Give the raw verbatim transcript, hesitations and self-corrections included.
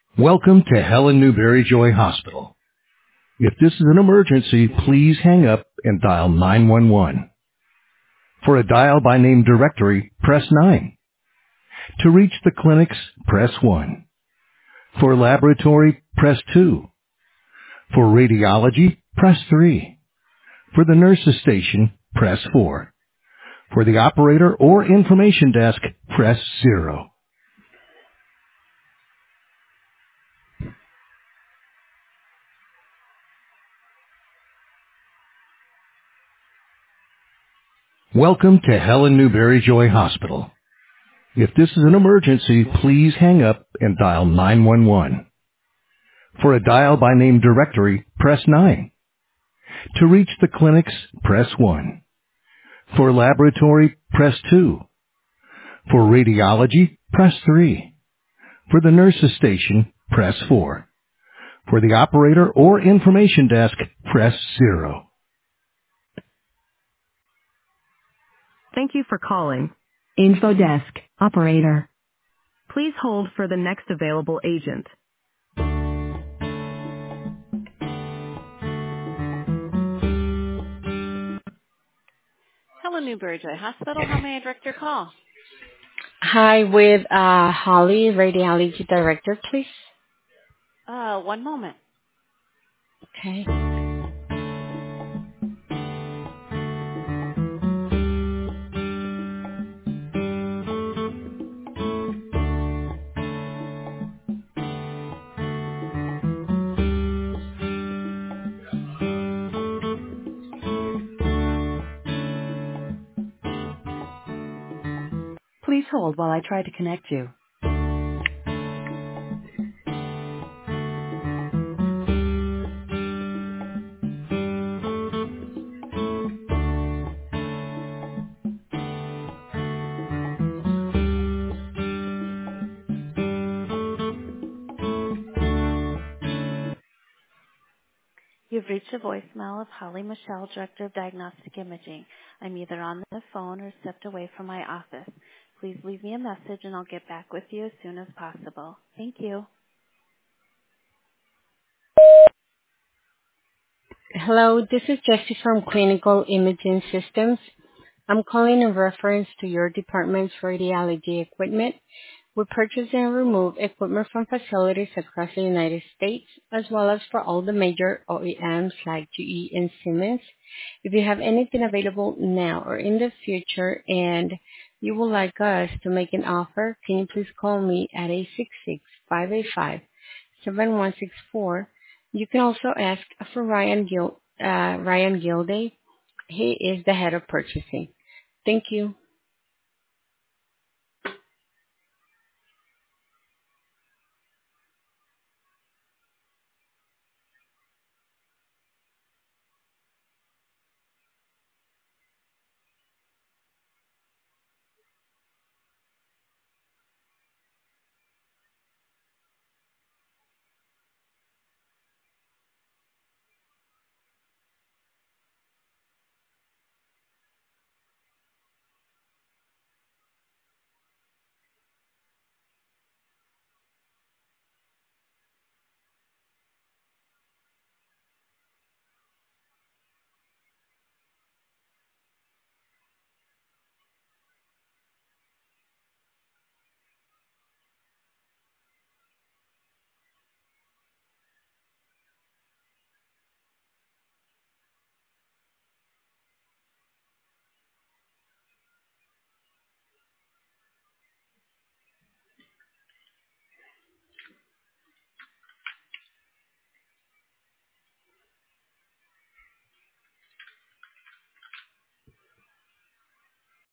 Welcome to Helen Newberry Joy Hospital. If this is an emergency, please hang up and dial nine one one. For a dial by name directory, press nine. To reach the clinics, press one. For laboratory, press two. For radiology, press three. For the nurses station, press four. For the operator or information desk, press zero. Welcome to Helen Newberry Joy Hospital. If this is an emergency, please hang up and dial nine one one. For a dial by name directory, press nine. To reach the clinics, press one. For laboratory, press two. For radiology, press three. For the nurses station, press four. For the operator or information desk, press zero. Thank you for calling Info Desk Operator. Please hold for the next available agent. Hello, Newberry Joy Hospital. How may I direct your call? Hi, with uh, Holly, Radiology Director, please. Uh, one moment. Okay. Please hold while I try to connect you. You've reached the voicemail of Holly Michelle, Director of Diagnostic Imaging. I'm either on the phone or stepped away from my office. Please leave me a message and I'll get back with you as soon as possible. Thank you. Hello, this is Jessie from Clinical Imaging Systems. I'm calling in reference to your department's radiology equipment. We purchase and remove equipment from facilities across the United States, as well as for all the major O E Ms like G E and Siemens. If you have anything available now or in the future and you would like us to make an offer, can you please call me at eight six six, five eight five, seven one six four. You can also ask for Ryan Gil, uh, Ryan Gilday. He is the head of purchasing. Thank you.